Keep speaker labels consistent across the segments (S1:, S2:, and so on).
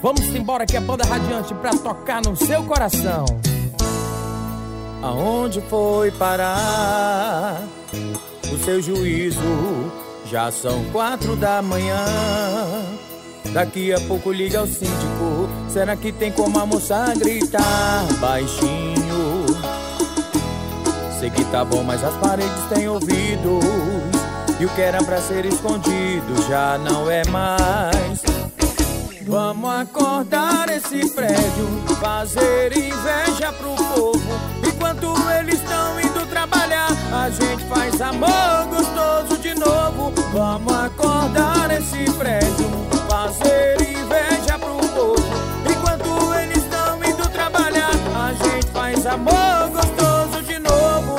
S1: Vamos embora que é banda radiante pra tocar no seu coração.
S2: Aonde foi parar o seu juízo? Já são 4 da manhã. Daqui a pouco liga ao síndico. Será que tem como a moça gritar baixinho? Sei que tá bom, mas as paredes têm ouvidos, e o que era pra ser escondido já não é mais. Vamos acordar esse prédio, fazer inveja pro povo. Enquanto eles estão indo trabalhar, a gente faz amor gostoso de novo. Vamos acordar esse prédio, fazer inveja pro povo. Enquanto eles estão indo trabalhar, a gente faz amor gostoso de novo.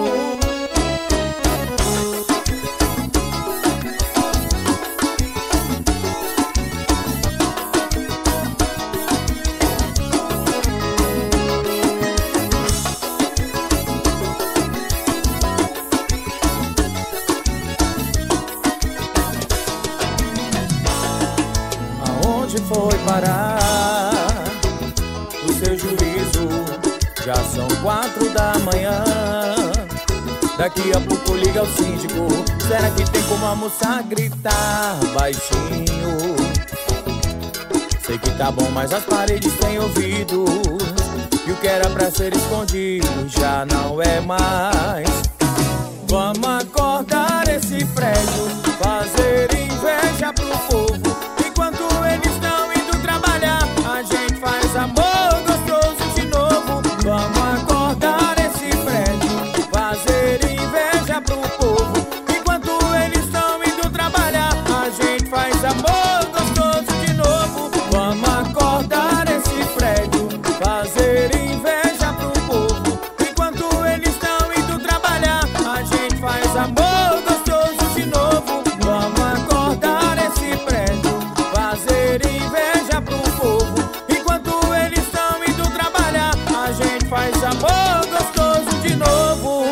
S2: Aonde foi parar o seu juízo? Já são 4 da manhã. Daqui a pouco liga ao síndico. Será que tem como a moça gritar baixinho? Sei que tá bom, mas as paredes têm ouvido, e o que era pra ser escondido já não é mais. Vamos acordar esse prédio, fazer inveja pro povo. Enquanto eles estão indo trabalhar, a gente faz amor gostoso de novo. Vamos acordar esse prédio, fazer inveja pro povo. Enquanto eles estão indo trabalhar, a gente faz amor gostoso de novo. Vamos acordar esse prédio, fazer inveja pro povo. Enquanto eles estão indo trabalhar, a gente faz amor gostoso de novo. Vamos acordar esse prédio, fazer inveja pro povo. Enquanto eles estão indo trabalhar, a gente faz amor gostoso de novo.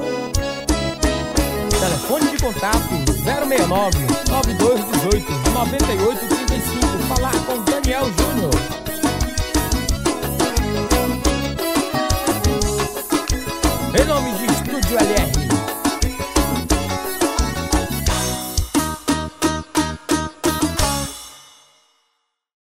S1: Telefone de contato 069 9218 9835. Falar com Daniel Júnior.